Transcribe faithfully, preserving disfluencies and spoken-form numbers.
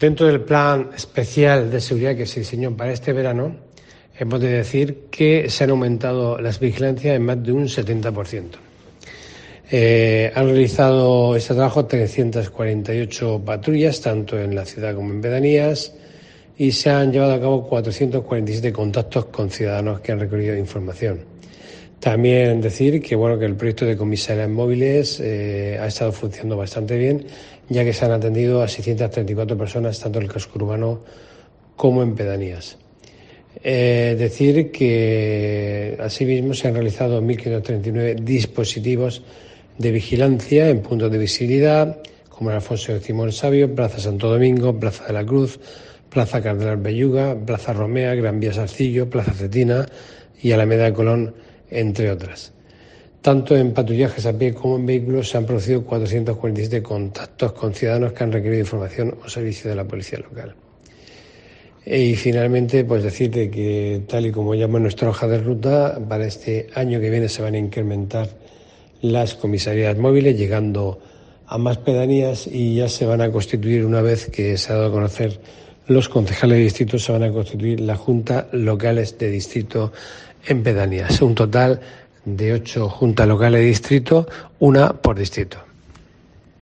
Dentro del plan especial de seguridad que se diseñó para este verano, hemos de decir que se han aumentado las vigilancias en más de un setenta por ciento. Eh, han realizado este trabajo trescientas cuarenta y ocho patrullas, tanto en la ciudad como en pedanías, y se han llevado a cabo cuatrocientos cuarenta y siete contactos con ciudadanos que han requerido información. También decir que bueno que el proyecto de comisarías móviles eh, ha estado funcionando bastante bien, ya que se han atendido a seiscientas treinta y cuatro personas, tanto en el casco urbano como en pedanías. Eh, decir que asimismo se han realizado mil quinientos treinta y nueve dispositivos de vigilancia en puntos de visibilidad, como el Alfonso X el Sabio, Plaza Santo Domingo, Plaza de la Cruz, Plaza Cardenal Belluga, Plaza Romea, Gran Vía Salcillo, Plaza Cetina y Alameda de Colón, entre otras. Tanto en patrullajes a pie como en vehículos se han producido cuatrocientos cuarenta y siete contactos con ciudadanos que han requerido información o servicio de la policía local. Y finalmente, pues decirte que, tal y como llama nuestra hoja de ruta, para este año que viene se van a incrementar las comisarías móviles, llegando a más pedanías, y ya se van a constituir, una vez que se ha dado a conocer los concejales de distrito, se van a constituir las juntas locales de distrito en pedanías. Un total de ocho juntas locales de distrito, una por distrito.